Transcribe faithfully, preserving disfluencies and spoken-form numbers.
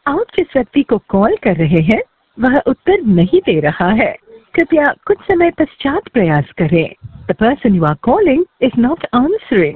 आप जिस व्यक्ति को कॉल कर रहे हैं वह उत्तर नहीं दे रहा है। कृपया कुछ समय पश्चात प्रयास करें। The person you are calling is not answering.